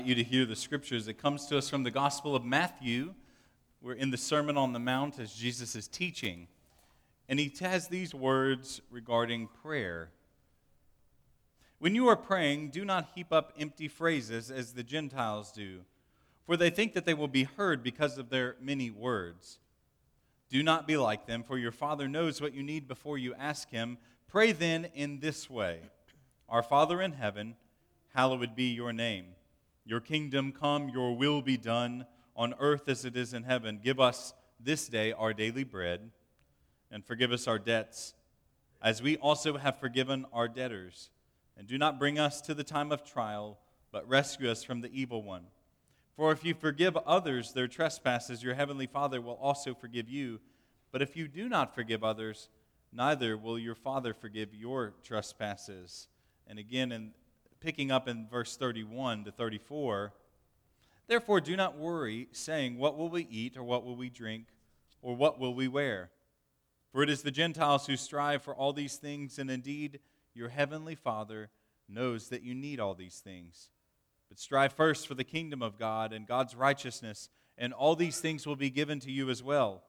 You to hear the scriptures. It comes to us from the Gospel of Matthew. We're in the Sermon on the Mount as Jesus is teaching. And he has these words regarding prayer. When you are praying, do not heap up empty phrases as the Gentiles do, for they think that they will be heard because of their many words. Do not be like them, for your Father knows what you need before you ask him. Pray then in this way: Our Father in heaven, hallowed be your name. Your kingdom come, your will be done, on earth as it is in heaven. Give us this day our daily bread, and forgive us our debts, as we also have forgiven our debtors. And do not bring us to the time of trial, but rescue us from the evil one. For if you forgive others their trespasses, your heavenly Father will also forgive you. But if you do not forgive others, neither will your Father forgive your trespasses. And again, picking up in verse 31 to 34, therefore do not worry, saying, what will we eat, or what will we drink, or what will we wear? For it is the Gentiles who strive for all these things, and indeed your heavenly Father knows that you need all these things. But strive first for the kingdom of God and God's righteousness, and all these things will be given to you as well.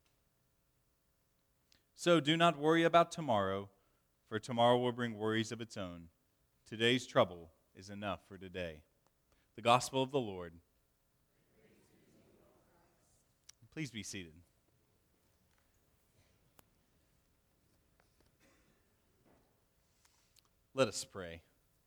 So do not worry about tomorrow, for tomorrow will bring worries of its own. Today's trouble is enough for today. The gospel of the Lord. Please be seated. Let us pray.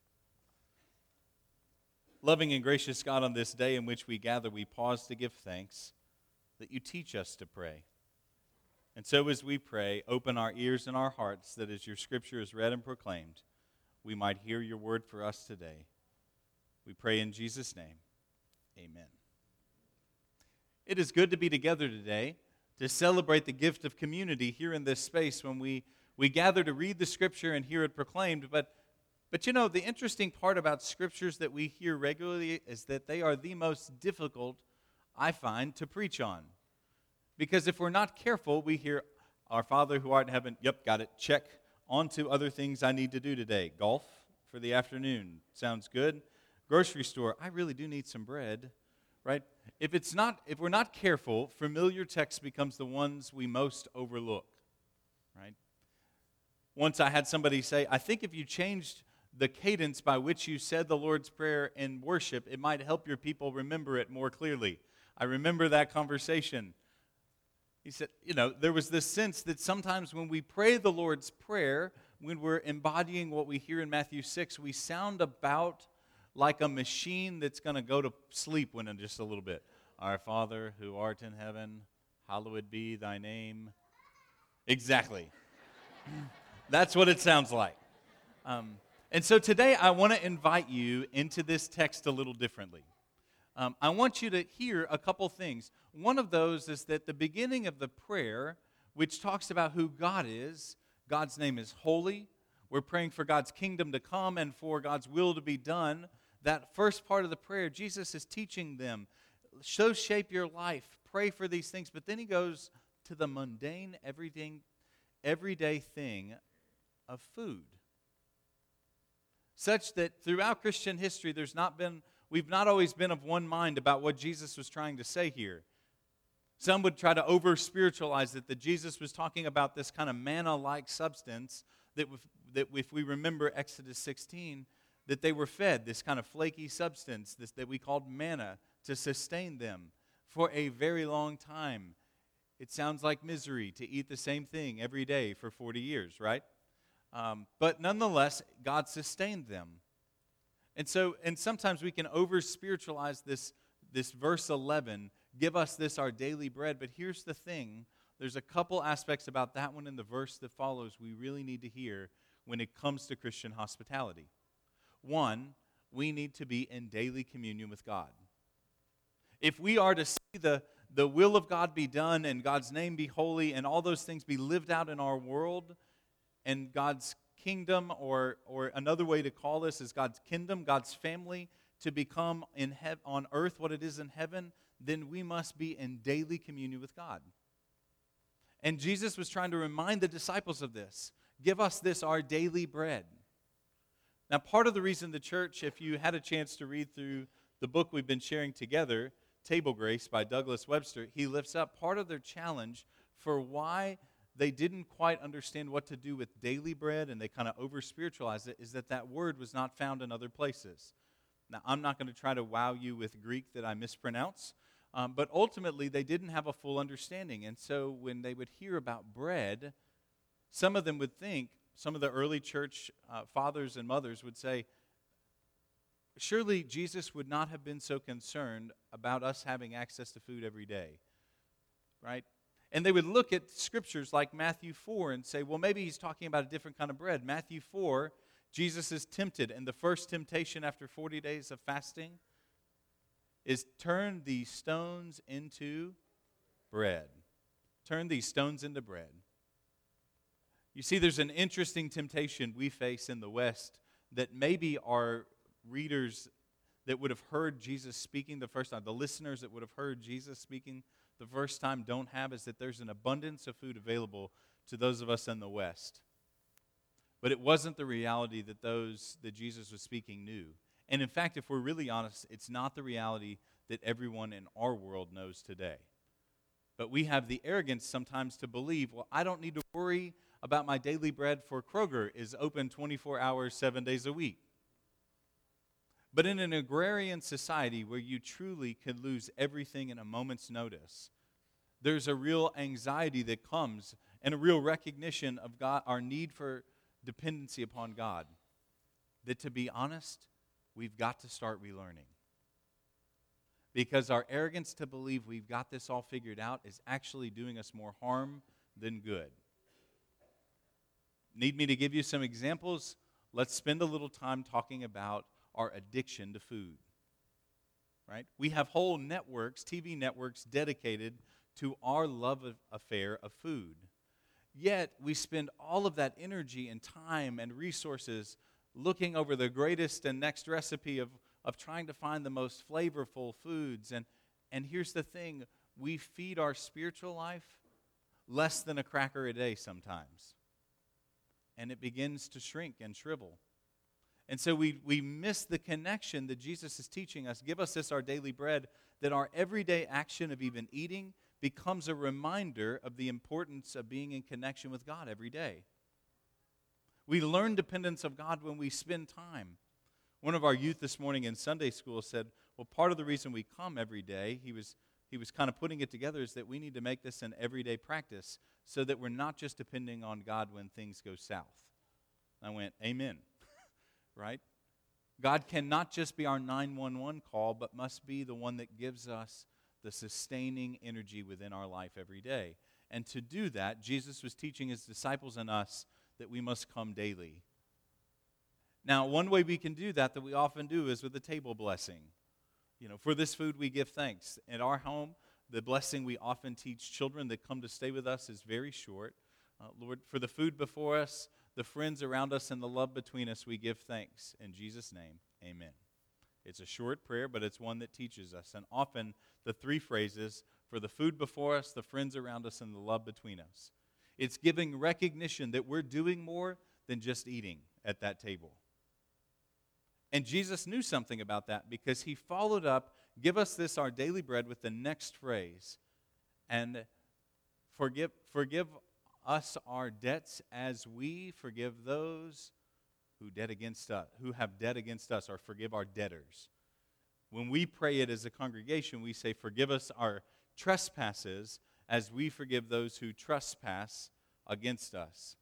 Loving and gracious God, on this day in which we gather, we pause to give thanks that you teach us to pray. And so as we pray, open our ears and our hearts that as your scripture is read and proclaimed, we might hear your word for us today. We pray in Jesus' name. Amen. It is good to be together today to celebrate the gift of community here in this space when we gather to read the scripture and hear it proclaimed. But you know, the interesting part about scriptures that we hear regularly is that they are the most difficult, I find, to preach on. Because if we're not careful, we hear, Our Father who art in heaven, yep, got it, check. On to other things I need to do today. Golf for the afternoon. Sounds good. Grocery store. I really do need some bread. Right? If we're not careful, familiar text becomes the ones we most overlook. Right? Once I had somebody say, I think if you changed the cadence by which you said the Lord's Prayer in worship, it might help your people remember it more clearly. I remember that conversation. He said, there was this sense that sometimes when we pray the Lord's Prayer, when we're embodying what we hear in Matthew 6, we sound about like a machine that's going to go to sleep in just a little bit. Our Father who art in heaven, hallowed be thy name. Exactly. That's what it sounds like. And so today I want to invite you into this text a little differently. I want you to hear a couple things. One of those is that the beginning of the prayer, which talks about who God is, God's name is holy. We're praying for God's kingdom to come and for God's will to be done. That first part of the prayer, Jesus is teaching them, so shape your life, pray for these things. But then he goes to the mundane, everyday thing of food. Such that throughout Christian history, we've not always been of one mind about what Jesus was trying to say here. Some would try to over-spiritualize it, that Jesus was talking about this kind of manna-like substance that if we remember Exodus 16, that they were fed, this kind of flaky substance that we called manna to sustain them for a very long time. It sounds like misery to eat the same thing every day for 40 years, right? But nonetheless, God sustained them. And sometimes we can over-spiritualize this verse 11, give us this our daily bread. But here's the thing, there's a couple aspects about that one and the verse that follows we really need to hear when it comes to Christian hospitality. One, we need to be in daily communion with God. If we are to see the will of God be done and God's name be holy and all those things be lived out in our world, and God's kingdom, or another way to call this is God's kingdom, God's family, to become on earth what it is in heaven, then we must be in daily communion with God. And Jesus was trying to remind the disciples of this. Give us this, our daily bread. Now, part of the reason the church, if you had a chance to read through the book we've been sharing together, Table Grace by Douglas Webster, he lifts up part of their challenge for why they didn't quite understand what to do with daily bread and they kind of over-spiritualized it, is that that word was not found in other places. Now, I'm not going to try to wow you with Greek that I mispronounce, but ultimately they didn't have a full understanding. And so when they would hear about bread, some of them would think, some of the early church fathers and mothers would say, surely Jesus would not have been so concerned about us having access to food every day, right? And they would look at scriptures like Matthew 4 and say, well, maybe he's talking about a different kind of bread. Matthew 4, Jesus is tempted, and the first temptation after 40 days of fasting is turn these stones into bread. Turn these stones into bread. You see, there's an interesting temptation we face in the West that maybe our readers that would have heard Jesus speaking the first time, the listeners that would have heard Jesus speaking the first time don't have, is that there's an abundance of food available to those of us in the West. But it wasn't the reality that those that Jesus was speaking knew. And in fact, if we're really honest, it's not the reality that everyone in our world knows today. But we have the arrogance sometimes to believe, well, I don't need to worry about my daily bread, for Kroger is open 24 hours, 7 days a week. But in an agrarian society where you truly could lose everything in a moment's notice, there's a real anxiety that comes and a real recognition of God, our need for dependency upon God. That, to be honest, we've got to start relearning. Because our arrogance to believe we've got this all figured out is actually doing us more harm than good. Need me to give you some examples? Let's spend a little time talking about our addiction to food, right? We have whole networks, TV networks, dedicated to our love affair of food. Yet, we spend all of that energy and time and resources looking over the greatest and next recipe of trying to find the most flavorful foods. And here's the thing, we feed our spiritual life less than a cracker a day sometimes. And it begins to shrink and shrivel. And so we miss the connection that Jesus is teaching us. Give us this, our daily bread, that our everyday action of even eating becomes a reminder of the importance of being in connection with God every day. We learn dependence of God when we spend time. One of our youth this morning in Sunday school said, well, part of the reason we come every day, he was kind of putting it together, is that we need to make this an everyday practice so that we're not just depending on God when things go south. I went, amen. Right? God cannot just be our 911 call, but must be the one that gives us the sustaining energy within our life every day. And to do that, Jesus was teaching his disciples and us that we must come daily. Now, one way we can do that we often do is with a table blessing. You know, for this food we give thanks. At our home, the blessing we often teach children that come to stay with us is very short. Lord, for the food before us, the friends around us, and the love between us, we give thanks. In Jesus' name, amen. It's a short prayer, but it's one that teaches us. And often the three phrases, for the food before us, the friends around us, and the love between us. It's giving recognition that we're doing more than just eating at that table. And Jesus knew something about that because he followed up, give us this, our daily bread, with the next phrase. And forgive us our debts as we forgive those who have debt against us, or forgive our debtors. When we pray it as a congregation, we say, forgive us our trespasses as we forgive those who trespass against us.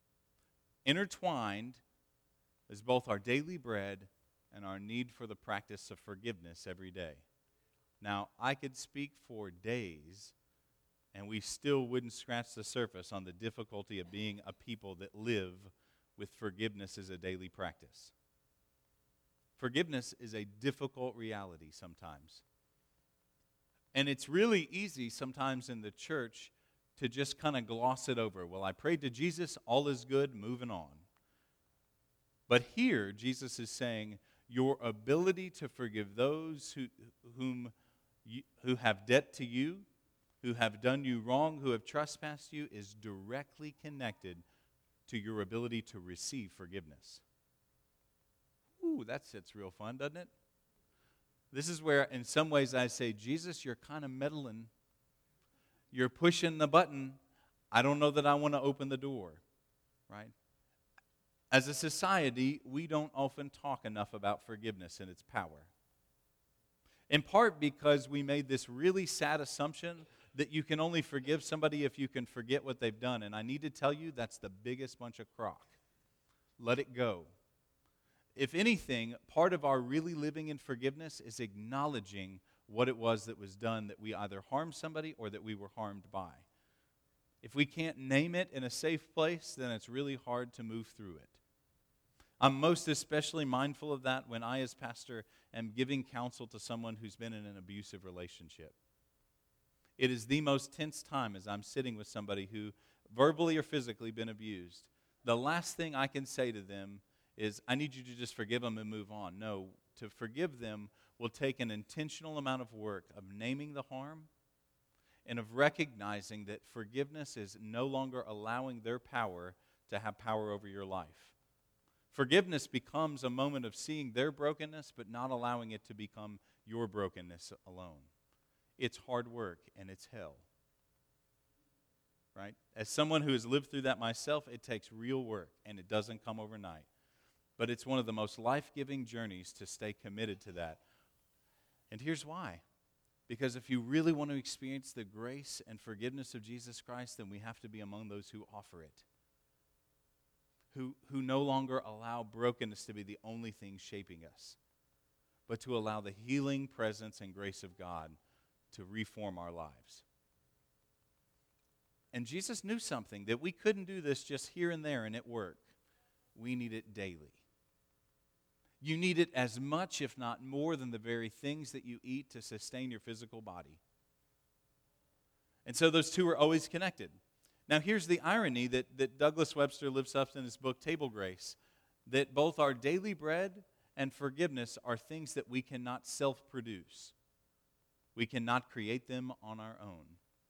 Intertwined is both our daily bread and our need for the practice of forgiveness every day. Now, I could speak for days, and we still wouldn't scratch the surface on the difficulty of being a people that live with forgiveness as a daily practice. Forgiveness is a difficult reality sometimes. And it's really easy sometimes in the church to just kind of gloss it over. Well, I prayed to Jesus, all is good, moving on. But here, Jesus is saying, your ability to forgive those who have debt to you, who have done you wrong, who have trespassed you, is directly connected to your ability to receive forgiveness. Ooh, that sits real fun, doesn't it? This is where, in some ways, I say, Jesus, you're kind of meddling. You're pushing the button. I don't know that I want to open the door, right? As a society, we don't often talk enough about forgiveness and its power. In part because we made this really sad assumption that you can only forgive somebody if you can forget what they've done. And I need to tell you, that's the biggest bunch of crock. Let it go. If anything, part of our really living in forgiveness is acknowledging what it was that was done, that we either harmed somebody or that we were harmed by. If we can't name it in a safe place, then it's really hard to move through it. I'm most especially mindful of that when I, as pastor, am giving counsel to someone who's been in an abusive relationship. It is the most tense time as I'm sitting with somebody who verbally or physically been abused. The last thing I can say to them is, I need you to just forgive them and move on. No, to forgive them will take an intentional amount of work of naming the harm and of recognizing that forgiveness is no longer allowing their power to have power over your life. Forgiveness becomes a moment of seeing their brokenness, but not allowing it to become your brokenness alone. It's hard work, and it's hell. Right? As someone who has lived through that myself, it takes real work, and it doesn't come overnight. But it's one of the most life-giving journeys to stay committed to that. And here's why. Because if you really want to experience the grace and forgiveness of Jesus Christ, then we have to be among those who offer it. Who no longer allow brokenness to be the only thing shaping us, but to allow the healing presence and grace of God to reform our lives. And Jesus knew something, that we couldn't do this just here and there and at work. We need it daily. You need it as much, if not more, than the very things that you eat to sustain your physical body. And so those two are always connected. Now here's the irony that Douglas Webster lifts up in his book, Table Grace, that both our daily bread and forgiveness are things that we cannot self-produce. We cannot create them on our own.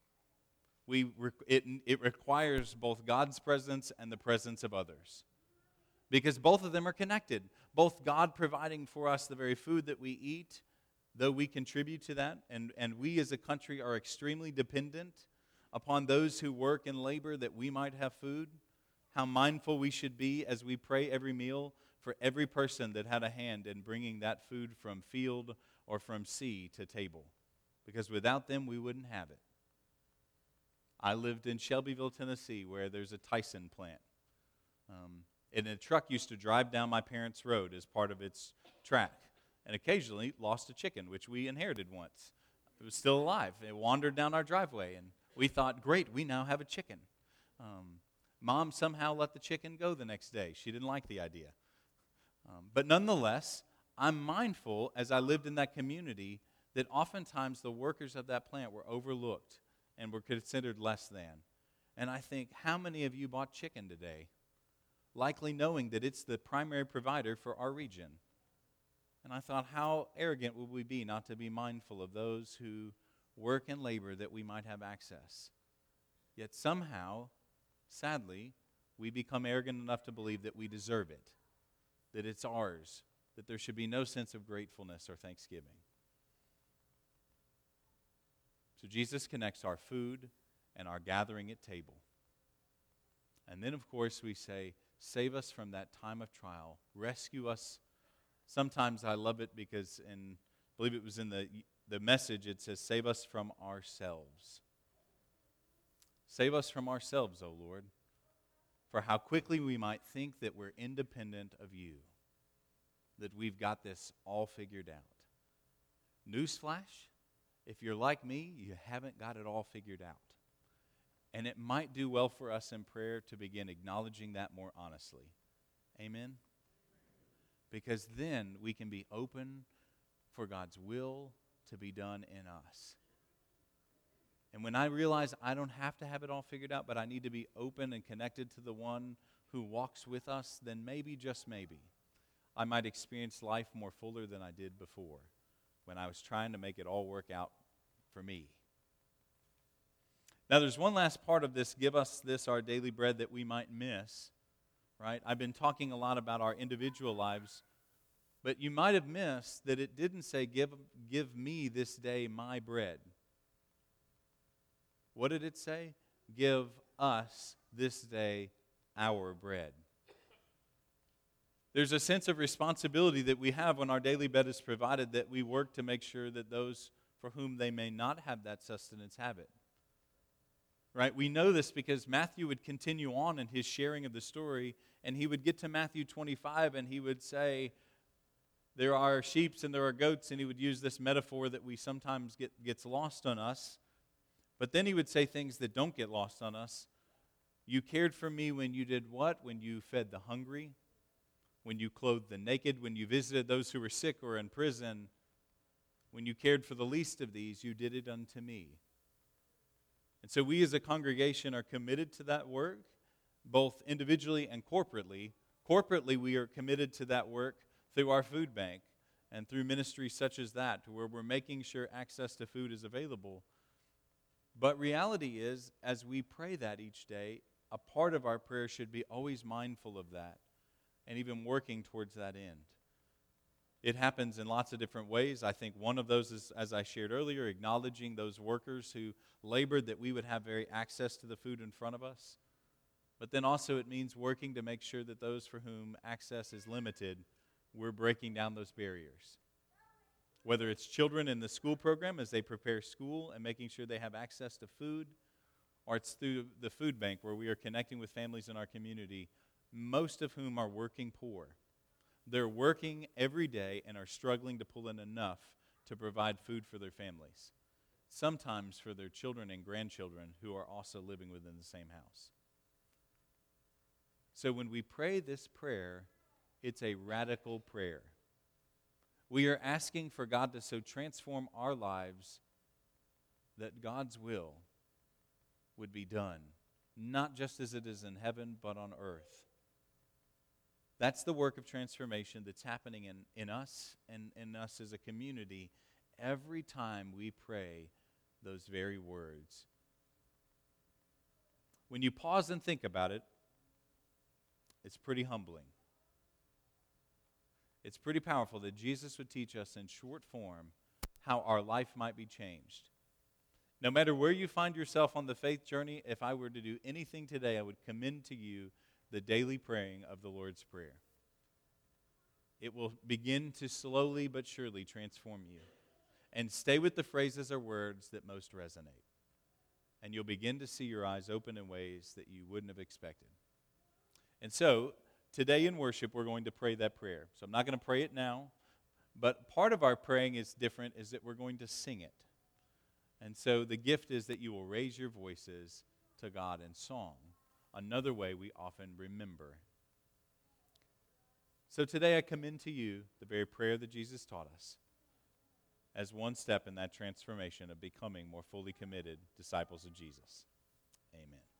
It requires both God's presence and the presence of others. Because both of them are connected. Both God providing for us the very food that we eat, though we contribute to that, and we as a country are extremely dependent upon those who work and labor that we might have food. How mindful we should be as we pray every meal for every person that had a hand in bringing that food from field or from sea to table. Because without them, we wouldn't have it. I lived in Shelbyville, Tennessee, where there's a Tyson plant. And a truck used to drive down my parents' road as part of its track, and occasionally lost a chicken, which we inherited once. It was still alive. It wandered down our driveway, and we thought, great, we now have a chicken. Mom somehow let the chicken go the next day. She didn't like the idea. But nonetheless, I'm mindful, as I lived in that community, that oftentimes the workers of that plant were overlooked and were considered less than. And I think, how many of you bought chicken today? Likely knowing that it's the primary provider for our region. And I thought, how arrogant would we be not to be mindful of those who work and labor that we might have access. Yet somehow, sadly, we become arrogant enough to believe that we deserve it, that it's ours, that there should be no sense of gratefulness or thanksgiving. So Jesus connects our food and our gathering at table. And then, of course, we say, save us from that time of trial. Rescue us. Sometimes I love it because, I believe it was in the message, it says, save us from ourselves. Save us from ourselves, O Lord, for how quickly we might think that we're independent of you, that we've got this all figured out. Newsflash, if you're like me, you haven't got it all figured out. And it might do well for us in prayer to begin acknowledging that more honestly. Amen? Because then we can be open for God's will to be done in us. And when I realize I don't have to have it all figured out, but I need to be open and connected to the one who walks with us, then maybe, just maybe, I might experience life more fuller than I did before, when I was trying to make it all work out for me. Now, there's one last part of this, give us this, our daily bread, that we might miss, right? I've been talking a lot about our individual lives, But you might have missed that it didn't say, give me this day my bread. What did it say? Give us this day our bread. There's a sense of responsibility that we have when our daily bread is provided, that we work to make sure that those for whom they may not have that sustenance have it. Right? We know this because Matthew would continue on in his sharing of the story, and he would get to Matthew 25, and he would say, there are sheep and there are goats, and he would use this metaphor that we sometimes gets lost on us. But then he would say things that don't get lost on us. You cared for me when you did what? When you fed the hungry, when you clothed the naked, when you visited those who were sick or in prison, when you cared for the least of these, you did it unto me. And so we as a congregation are committed to that work, both individually and corporately. Corporately, we are committed to that work through our food bank and through ministries such as that, to where we're making sure access to food is available. But reality is, as we pray that each day, a part of our prayer should be always mindful of that and even working towards that end. It happens in lots of different ways. I think one of those is, as I shared earlier, acknowledging those workers who labored that we would have very access to the food in front of us. But then also it means working to make sure that those for whom access is limited, we're breaking down those barriers. Whether it's children in the school program as they prepare school and making sure they have access to food, or it's through the food bank where we are connecting with families in our community, most of whom are working poor. They're working every day and are struggling to pull in enough to provide food for their families, sometimes for their children and grandchildren who are also living within the same house. So when we pray this prayer, it's a radical prayer. We are asking for God to so transform our lives that God's will would be done, not just as it is in heaven, but on earth. That's the work of transformation that's happening in us and in us as a community every time we pray those very words. When you pause and think about it, it's pretty humbling. It's pretty powerful that Jesus would teach us in short form how our life might be changed. No matter where you find yourself on the faith journey, if I were to do anything today, I would commend to you the daily praying of the Lord's Prayer. It will begin to slowly but surely transform you. And stay with the phrases or words that most resonate. And you'll begin to see your eyes open in ways that you wouldn't have expected. And so, today in worship, we're going to pray that prayer. So I'm not going to pray it now, but part of our praying is different, is that we're going to sing it. And so the gift is that you will raise your voices to God in song, another way we often remember. So today I commend to you the very prayer that Jesus taught us as one step in that transformation of becoming more fully committed disciples of Jesus. Amen.